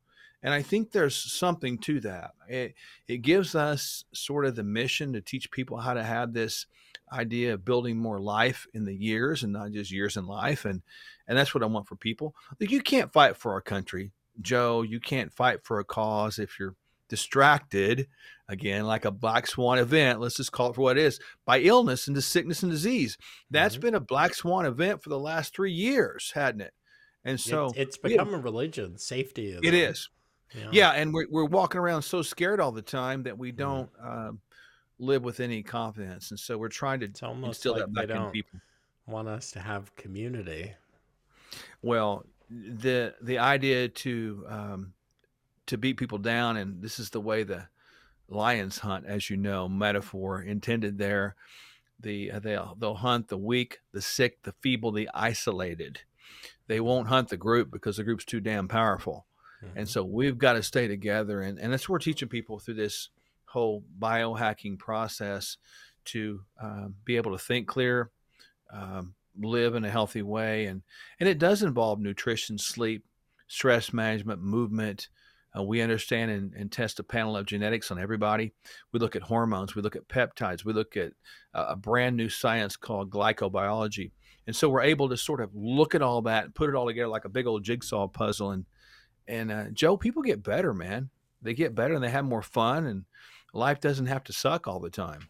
Speaker 2: And I think there's something to that. It, it gives us sort of the mission to teach people how to have this idea of building more life in the years and not just years in life. And, and that's what I want for people. Like, you can't fight for our country, Joe. You can't fight for a cause if you're distracted, again, like a black swan event, let's just call it for what it is, by illness and sickness and disease. That's mm-hmm. been a black swan event for the last three years, hadn't it? And so
Speaker 1: it's, it's become have, a religion. Safety is
Speaker 2: it is. Yeah. yeah, and we're we're walking around so scared all the time that we don't mm-hmm. um, live with any confidence, and so we're trying to
Speaker 1: it's almost
Speaker 2: instill
Speaker 1: like
Speaker 2: that back
Speaker 1: they don't
Speaker 2: in people.
Speaker 1: Want us to have community.
Speaker 2: Well, the the idea to um, to beat people down, and this is the way the lions hunt, as you know, metaphor intended there. The uh, they'll they'll hunt the weak, the sick, the feeble, the isolated. They won't hunt the group because the group's too damn powerful. Mm-hmm. And so we've got to stay together, and and that's what we're teaching people through this whole biohacking process to uh, be able to think clear, um, live in a healthy way, and and it does involve nutrition, sleep, stress management, movement. Uh, we understand and, and test a panel of genetics on everybody. We look at hormones. We look at peptides. We look at uh, a brand new science called glycobiology. And so we're able to sort of look at all that and put it all together like a big old jigsaw puzzle. And, and uh, Joe, people get better, man. They get better and they have more fun, and life doesn't have to suck all the time.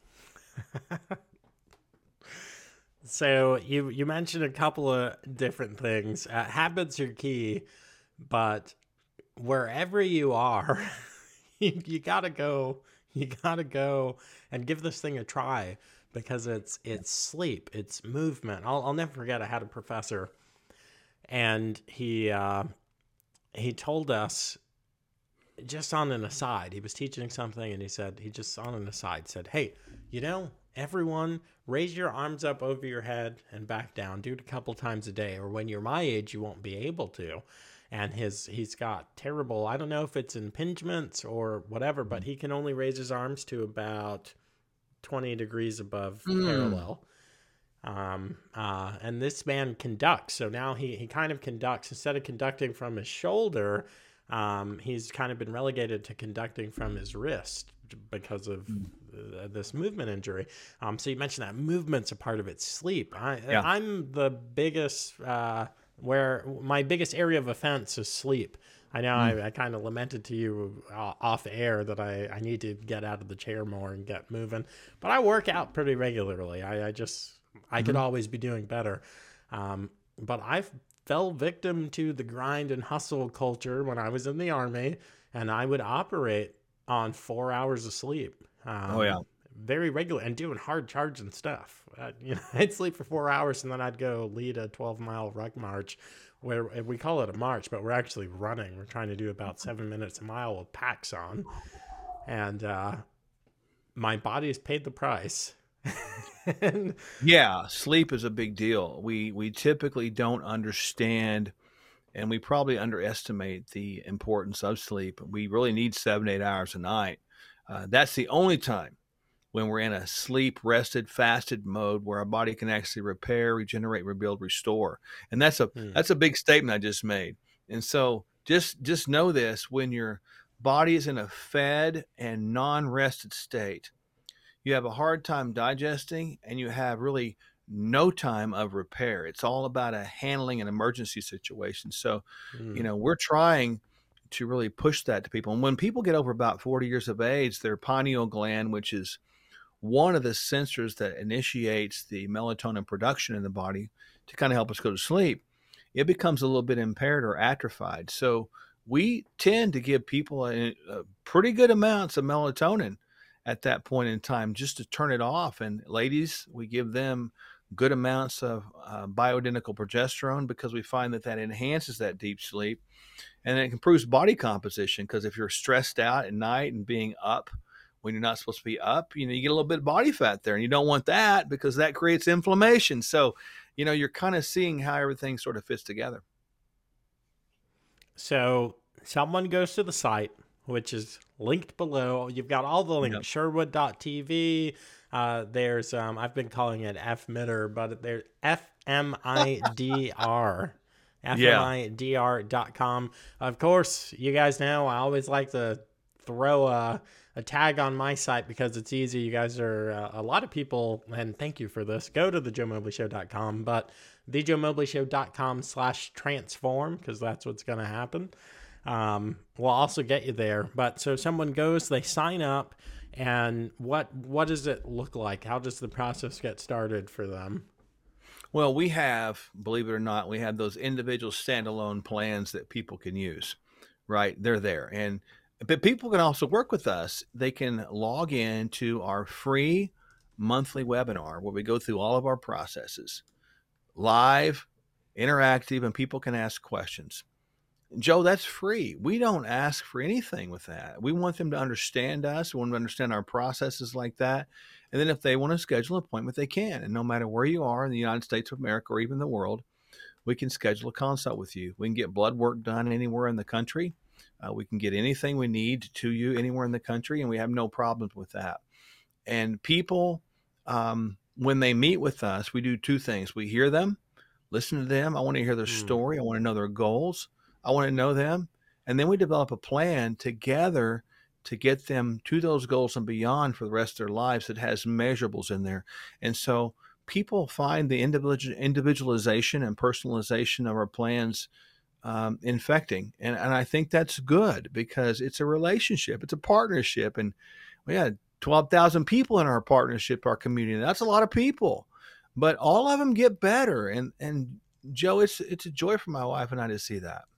Speaker 1: So you, you mentioned a couple of different things. Uh, habits are key, but wherever you are, you, you gotta go, you gotta go and give this thing a try, because it's, it's sleep, it's movement. I'll, I'll never forget. I had a professor, and he, uh, he told us, just on an aside, he was teaching something, and he said, he just on an aside said, hey, you know, everyone raise your arms up over your head and back down. Do it a couple times a day, or when you're my age, you won't be able to. And his he's got terrible, I don't know if it's impingements or whatever, but he can only raise his arms to about twenty degrees above mm. parallel. Um, uh, and this man conducts. So now he, he kind of conducts, instead of conducting from his shoulder, um, he's kind of been relegated to conducting from his wrist because of mm. uh, this movement injury. Um, so you mentioned that movement's a part of its sleep. I, yeah. I'm the biggest... Uh, where my biggest area of offense is sleep. I know mm. I, I kind of lamented to you uh, off air that I, I need to get out of the chair more and get moving, but I work out pretty regularly. I, I just, I mm-hmm. could always be doing better. Um, but I fell victim to the grind and hustle culture when I was in the Army, and I would operate on four hours of sleep. Um,
Speaker 2: oh yeah.
Speaker 1: Very regular, and doing hard charging stuff. Uh, you know, I'd sleep for four hours and then I'd go lead a twelve mile ruck march, where we call it a march, but we're actually running. We're trying to do about seven minutes a mile with packs on, and uh, my body has paid the price. and,
Speaker 2: yeah, sleep is a big deal. We we typically don't understand, and we probably underestimate the importance of sleep. We really need seven, eight hours a night. Uh, that's the only time when we're in a sleep, rested, fasted mode where our body can actually repair, regenerate, rebuild, restore. And that's a hmm. that's a big statement I just made. And so just just know this: when your body is in a fed and non-rested state, you have a hard time digesting, and you have really no time of repair. It's all about a handling an emergency situation. So, hmm. you know, we're trying to really push that to people. And when people get over about forty years of age, their pineal gland, which is one of the sensors that initiates the melatonin production in the body to kind of help us go to sleep, it becomes a little bit impaired or atrophied. So we tend to give people a, a pretty good amounts of melatonin at that point in time just to turn it off. And ladies, we give them good amounts of uh, bioidentical progesterone, because we find that that enhances that deep sleep, and it improves body composition, because if you're stressed out at night and being up when you're not supposed to be up, you know, you get a little bit of body fat there, and you don't want that because that creates inflammation. So, you know, you're kind of seeing how everything sort of fits together.
Speaker 1: So someone goes to the site, which is linked below. You've got all the links, yep. Sherwood dot T V. Uh, there's, um, I've been calling it F-Mitter, but there's F M I D R.
Speaker 2: Yeah.
Speaker 1: fmidr dot com. Of course, you guys know I always like to throw a, a tag on my site because it's easy. You guys are uh, a lot of people, and thank you for this. Go to the joe mobley show dot com, but the joe mobley show dot com slash transform, because that's what's going to happen. Um, will also get you there. But so someone goes, they sign up, and what what does it look like? How does the process get started for them?
Speaker 2: Well, we have, believe it or not, we have those individual standalone plans that people can use, right? They're there. And but people can also work with us. They can log in to our free monthly webinar where we go through all of our processes, live, interactive, and people can ask questions. Joe, that's free. We don't ask for anything with that. We want them to understand us. We want them to understand our processes like that. And then if they want to schedule an appointment, they can. And no matter where you are in the United States of America or even the world, we can schedule a consult with you. We can get blood work done anywhere in the country. Uh, we can get anything we need to you anywhere in the country, and we have no problems with that. And people, um, when they meet with us, we do two things. We hear them, listen to them. I want to hear their
Speaker 1: Hmm.
Speaker 2: story. I want to know their goals. I want to know them. And then we develop a plan together to get them to those goals and beyond for the rest of their lives that has measurables in there. And so people find the individual individualization and personalization of our plans um, infecting. And, and I think that's good because it's a relationship. It's a partnership. And we had twelve thousand people in our partnership, our community. That's a lot of people, but all of them get better. And, and Joe, it's, it's a joy for my wife and I to see that.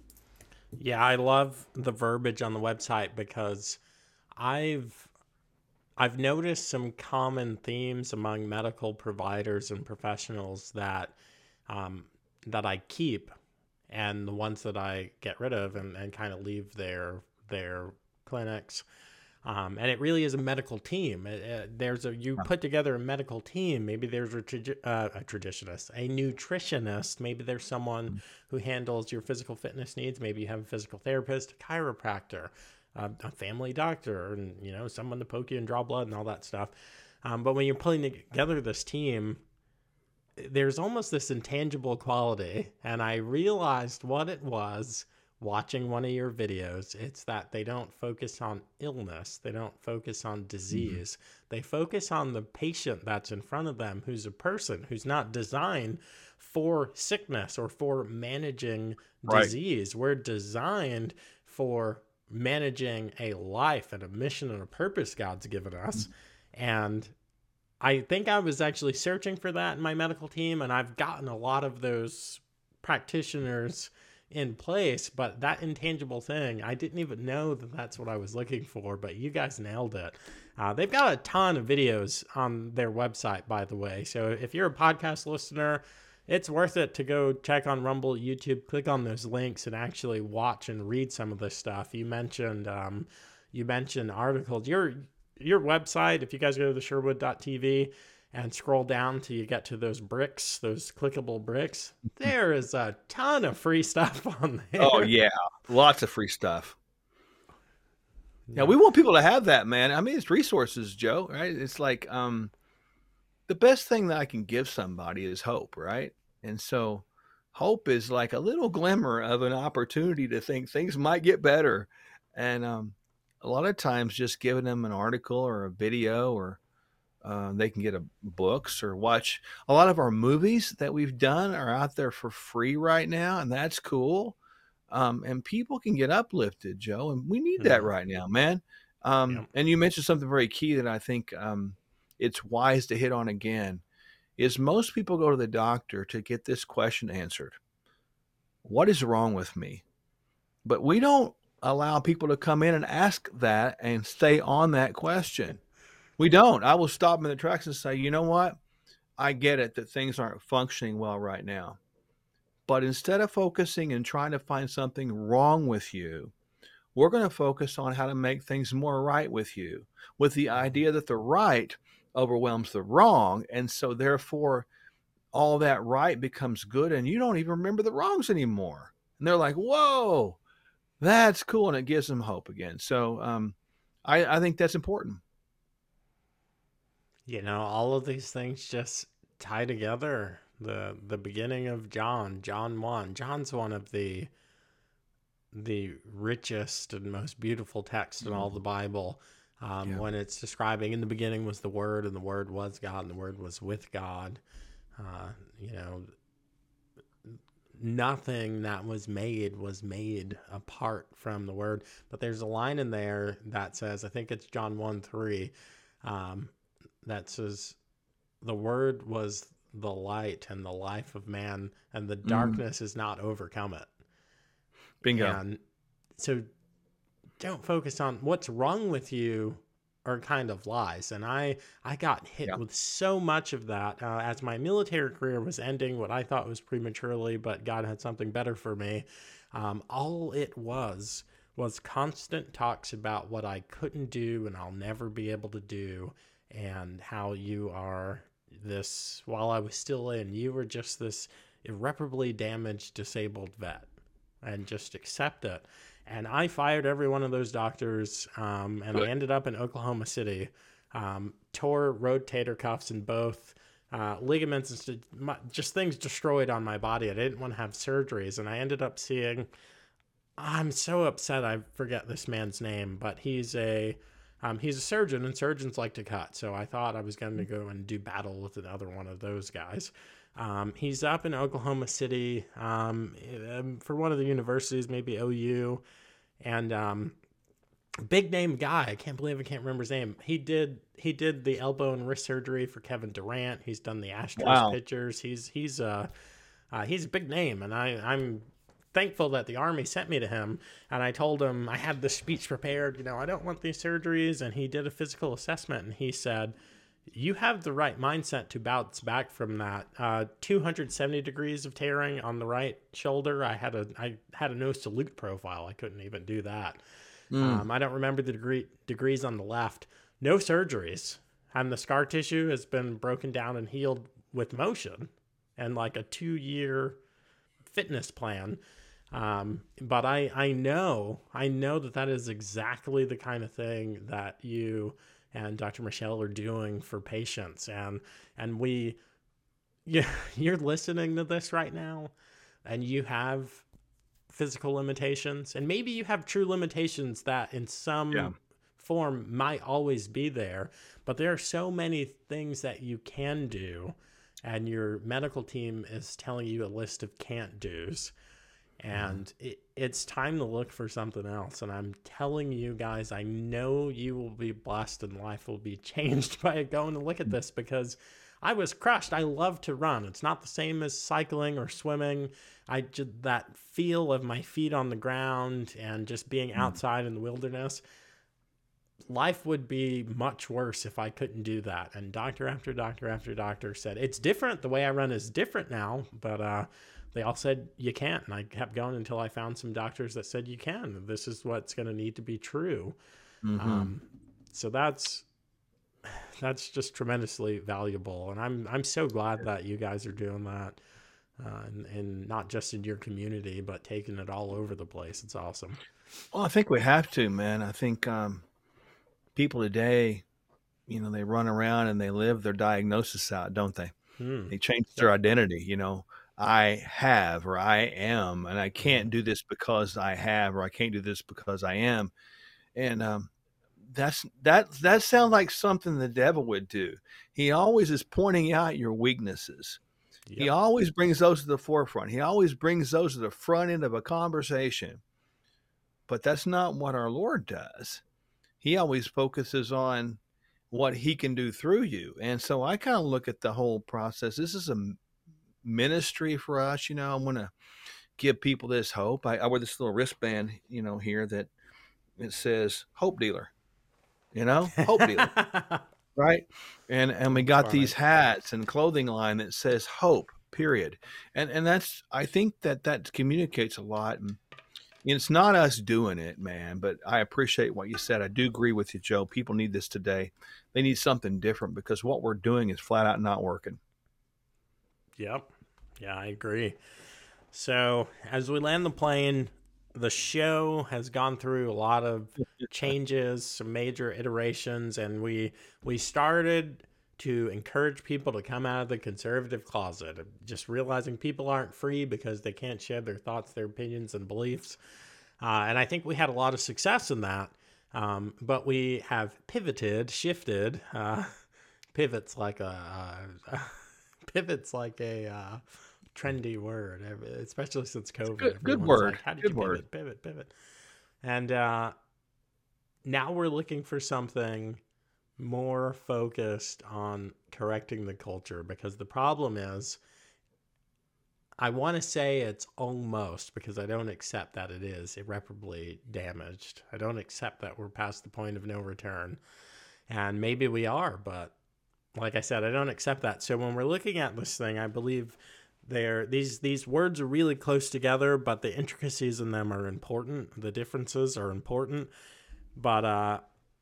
Speaker 1: Yeah, I love the verbiage on the website because I've I've noticed some common themes among medical providers and professionals that um, that I keep, and the ones that I get rid of and, and kind of leave their their clinics. Um, and it really is a medical team. It, uh, there's a you put together a medical team. Maybe there's a, tradi- uh, a traditionist, a nutritionist. Maybe there's someone who handles your physical fitness needs. Maybe you have a physical therapist, a chiropractor, uh, a family doctor, and you know someone to poke you and draw blood and all that stuff. Um, but when you're putting together this team, there's almost this intangible quality, and I realized what it was watching one of your videos. It's that they don't focus on illness, they don't focus on disease, mm-hmm. They focus on the patient that's in front of them, who's a person who's not designed for sickness or for managing disease. Right. We're designed for managing a life and a mission and a purpose God's given us. Mm-hmm. And I think I was actually searching for that in my medical team, and I've gotten a lot of those practitioners in place, but that intangible thing, I didn't even know that that's what I was looking for, but you guys nailed it. Uh, they've got a ton of videos on their website, by the way. So if you're a podcast listener, it's worth it to go check on Rumble, YouTube, click on those links and actually watch and read some of this stuff. You mentioned, um, you mentioned articles. Your, your website, if you guys go to the sherwood dot t v, and scroll down till you get to those bricks, those clickable bricks, there is a ton of free stuff on there.
Speaker 2: Oh, yeah. Lots of free stuff. Yeah, yeah we want people to have that, man. I mean, it's resources, Joe, right? It's like um, the best thing that I can give somebody is hope, right? And so hope is like a little glimmer of an opportunity to think things might get better. And um, a lot of times just giving them an article or a video or Uh, they can get a books or watch. A lot of our movies that we've done are out there for free right now, and that's cool. Um, and people can get uplifted, Joe, and we need that right now, man. Um, yeah. And you mentioned something very key that I think um, it's wise to hit on again, is most people go to the doctor to get this question answered. What is wrong with me? But we don't allow people to come in and ask that and stay on that question. We don't. I will stop them in the tracks and say, you know what? I get it that things aren't functioning well right now. But instead of focusing and trying to find something wrong with you, we're going to focus on how to make things more right with you, with the idea that the right overwhelms the wrong. And so therefore, all that right becomes good and you don't even remember the wrongs anymore. And they're like, whoa, that's cool. And it gives them hope again. So um, I, I think that's important.
Speaker 1: You know, all of these things just tie together the the beginning of John, John one. John's one of the the richest and most beautiful texts in all the Bible. Um,
Speaker 2: Yeah.
Speaker 1: when it's describing, in the beginning was the Word, and the Word was God, and the Word was with God. Uh, you know, nothing that was made was made apart from the Word. But there's a line in there that says, I think it's John one three, um, that says, the Word was the light and the life of man, and the
Speaker 2: Mm,
Speaker 1: darkness has not overcome it.
Speaker 2: bingo.
Speaker 1: And so don't focus on what's wrong with you, are kind of lies. And I, I got hit
Speaker 2: Yeah.
Speaker 1: with so much of that uh, as my military career was ending, what I thought was prematurely, but God had something better for me. Um, all it was was constant talks about what I couldn't do and I'll never be able to do, and how you are this, while I was still in, you were just this irreparably damaged, disabled vet, and just accept it. And I fired every one of those doctors, um, and I ended up in Oklahoma City, um, tore rotator cuffs in both, uh, ligaments, and st- my, just things destroyed on my body. I didn't want to have surgeries, and I ended up seeing, I'm so upset I forget this man's name, but he's a um, he's a surgeon, and surgeons like to cut. So I thought I was going to go and do battle with another one of those guys. Um, he's up in Oklahoma City um, um, for one of the universities, maybe O U, and um, big name guy. I can't believe I can't remember his name. He did he did the elbow and wrist surgery for Kevin Durant. He's done the Astros
Speaker 2: Wow.
Speaker 1: pitchers. He's he's uh, uh he's a big name, and I I'm thankful that the Army sent me to him. And I told him I had this speech prepared. You know, I don't want these surgeries. And he did a physical assessment, and he said, you have the right mindset to bounce back from that. Uh, two hundred seventy degrees of tearing on the right shoulder. I had a I had a no salute profile. I couldn't even do that.
Speaker 2: Mm,
Speaker 1: Um, I don't remember the degree degrees on the left. No surgeries. And the scar tissue has been broken down and healed with motion, and like a two year fitness plan. Um, but I I know I know that that is exactly the kind of thing that you and Doctor Michelle are doing for patients. And and we, yeah, you're listening to this right now, and you have physical limitations, and maybe you have true limitations that in some
Speaker 2: yeah.
Speaker 1: form might always be there, but there are so many things that you can do, and your medical team is telling you a list of can't do's. And it, it's time to look for something else. And I'm telling you guys, I know you will be blessed and life will be changed by going to look at this, because I was crushed. I love to run. It's not the same as cycling or swimming. I just, that feel of my feet on the ground and just being outside in the wilderness. Life would be much worse if I couldn't do that. And doctor after doctor after doctor said, it's different. The way I run is different now, but, uh, they all said you can't, and I kept going until I found some doctors that said you can. This is what's going to need to be true.
Speaker 2: Mm-hmm.
Speaker 1: Um, so that's that's just tremendously valuable, and I'm I'm so glad that you guys are doing that, uh, and, and not just in your community, but taking it all over the place. It's awesome.
Speaker 2: Well, I think we have to, man. I think um, people today, you know, they run around and they live their diagnosis out, don't they?
Speaker 1: Hmm.
Speaker 2: They change
Speaker 1: Yep.
Speaker 2: their identity, you know. I have, or I am, and I can't do this because I have, or I can't do this because I am. And um, that's that that sounds like something the devil would do. He always is pointing out your weaknesses.
Speaker 1: Yep.
Speaker 2: He always brings those to the forefront. He always brings those to the front end of a conversation. But that's not what our Lord does. He always focuses on what he can do through you. And so I kind of look at the whole process. This is a ministry for us. You know, I want to give people this hope. I, I wear this little wristband, you know, here that it says hope dealer, you know, hope dealer, right? And, and we got
Speaker 1: Funny.
Speaker 2: these hats and clothing line that says hope, period. And, and that's, I think that that communicates a lot. And it's not us doing it, man, but I appreciate what you said. I do agree with you, Joe. People need this today. They need something different, because what we're doing is flat out not working.
Speaker 1: Yep. Yeah, I agree. So as we land the plane, the show has gone through a lot of changes, some major iterations, and we we started to encourage people to come out of the conservative closet, just realizing people aren't free because they can't share their thoughts, their opinions, and beliefs. Uh, and I think we had a lot of success in that. Um, but we have pivoted, shifted. Uh, pivot's like a uh, pivot's like a uh, trendy word, especially since COVID.
Speaker 2: Good, good
Speaker 1: Everyone's
Speaker 2: word.
Speaker 1: like, "How did
Speaker 2: Good
Speaker 1: you
Speaker 2: word.
Speaker 1: pivot, pivot, pivot?" And uh, now we're looking for something more focused on correcting the culture, because the problem is, I want to say it's almost, because I don't accept that it is irreparably damaged. I don't accept that we're past the point of no return. And maybe we are, but like I said, I don't accept that. So when we're looking at this thing, I believe they're, these these words are really close together, but the intricacies in them are important. The differences are important. But uh,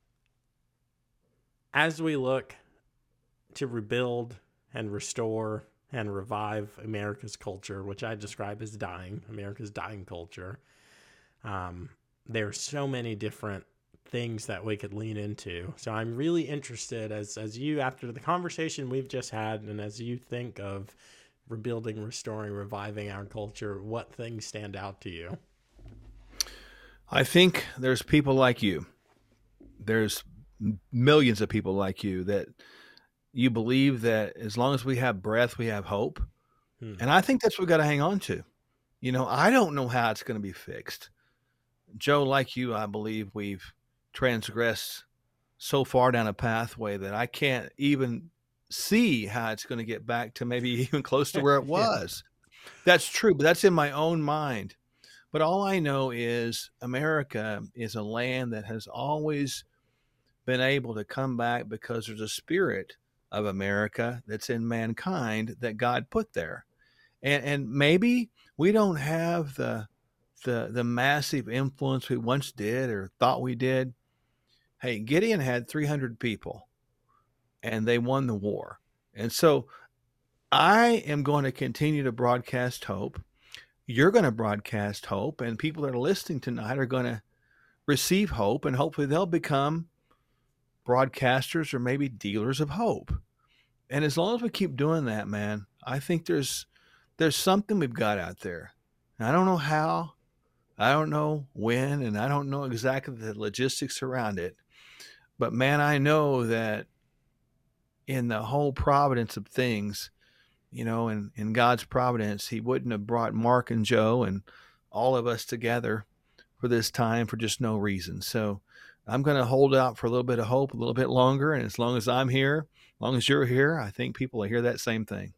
Speaker 1: as we look to rebuild and restore and revive America's culture, which I describe as dying, America's dying culture, um, there's so many different things that we could lean into. So I'm really interested, as as you, after the conversation we've just had, and as you think of rebuilding, restoring, reviving our culture, what things stand out to you?
Speaker 2: I think there's people like you. There's millions of people like you that you believe that as long as we have breath, we have hope. Hmm. And I think that's what we got to hang on to. You know, I don't know how it's going to be fixed. Joe, like you, I believe we've transgressed so far down a pathway that I can't even see how it's going to get back to maybe even close to where it was. Yeah. That's true, but that's in my own mind. But all I know is America is a land that has always been able to come back because there's a spirit of America that's in mankind that God put there. And and maybe we don't have the the the massive influence we once did or thought we did. Hey, Gideon had three hundred people and they won the war. And so I am going to continue to broadcast hope. You're going to broadcast hope, and people that are listening tonight are going to receive hope, and hopefully they'll become broadcasters or maybe dealers of hope. And as long as we keep doing that, man, I think there's there's something we've got out there. And I don't know how, I don't know when, and I don't know exactly the logistics around it. But man, I know that in the whole providence of things, you know, in, in God's providence, he wouldn't have brought Mark and Joe and all of us together for this time for just no reason. So I'm going to hold out for a little bit of hope a little bit longer. And as long as I'm here, as long as you're here, I think people will hear that same thing.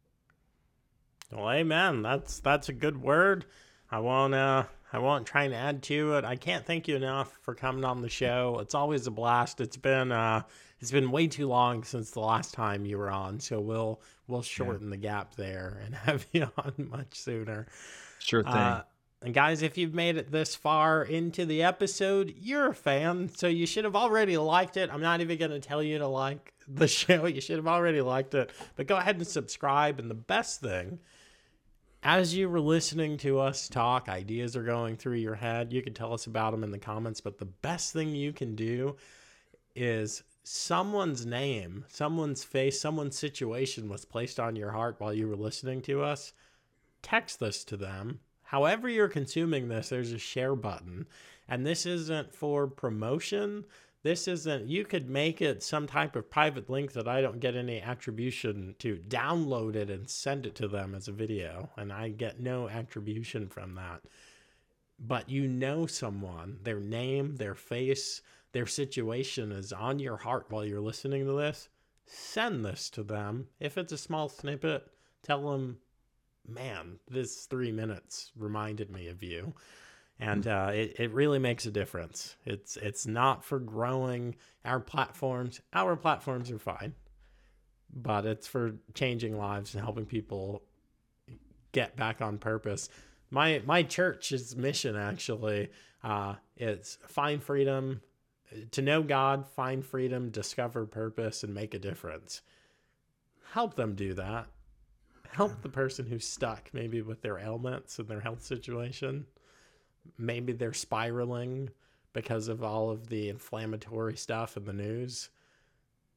Speaker 1: Well, amen. That's that's a good word. I won't uh I won't try and add to it. I can't thank you enough for coming on the show. It's always a blast. It's been uh it's been way too long since the last time you were on, so we'll we'll shorten yeah. the gap there and have you on much sooner.
Speaker 2: Sure thing.
Speaker 1: Uh, and guys, if you've made it this far into the episode, you're a fan, so you should have already liked it. I'm not even going to tell you to like the show. You should have already liked it. But go ahead and subscribe. And the best thing, as you were listening to us talk, ideas are going through your head. You can tell us about them in the comments. But the best thing you can do is someone's name, someone's face, someone's situation was placed on your heart while you were listening to us. Text this to them. However you're consuming this, there's a share button. And this isn't for promotion. This isn't, you could make it some type of private link that I don't get any attribution to. Download it and send it to them as a video. And I get no attribution from that. But you know someone, their name, their face, their situation is on your heart while you're listening to this. Send this to them. If it's a small snippet, tell them, man, this three minutes reminded me of you. And uh, it, it really makes a difference. It's it's not for growing our platforms. Our platforms are fine. But it's for changing lives and helping people get back on purpose. My my church's mission, actually, uh, is find freedom, to know God, find freedom, discover purpose, and make a difference. Help them do that. Help the person who's stuck, maybe with their ailments and their health situation. Maybe they're spiraling because of all of the inflammatory stuff in the news.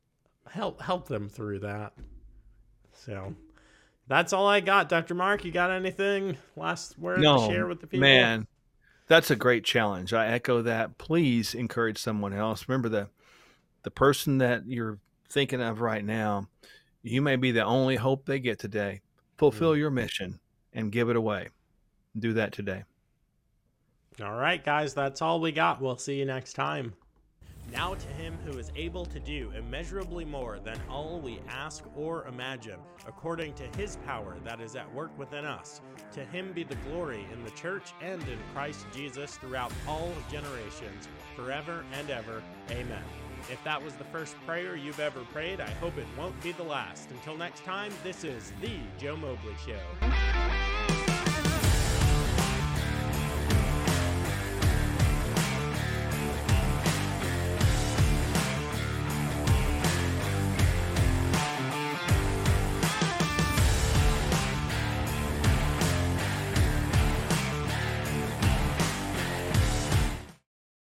Speaker 1: help help them through that. So that's all I got. Doctor Mark, you got anything last word
Speaker 2: No,
Speaker 1: to share with the people?
Speaker 2: Man, that's a great challenge. I echo that. Please encourage someone else. Remember, the the person that you're thinking of right now, you may be the only hope they get today. Fulfill mm. your mission and give it away. Do that today.
Speaker 1: All right, guys, that's all we got. We'll see you next time. Now to him who is able to do immeasurably more than all we ask or imagine, according to his power that is at work within us. To him be the glory in the church and in Christ Jesus throughout all generations, forever and ever. Amen. If that was the first prayer you've ever prayed, I hope it won't be the last. Until next time, this is The Joe Mobley Show.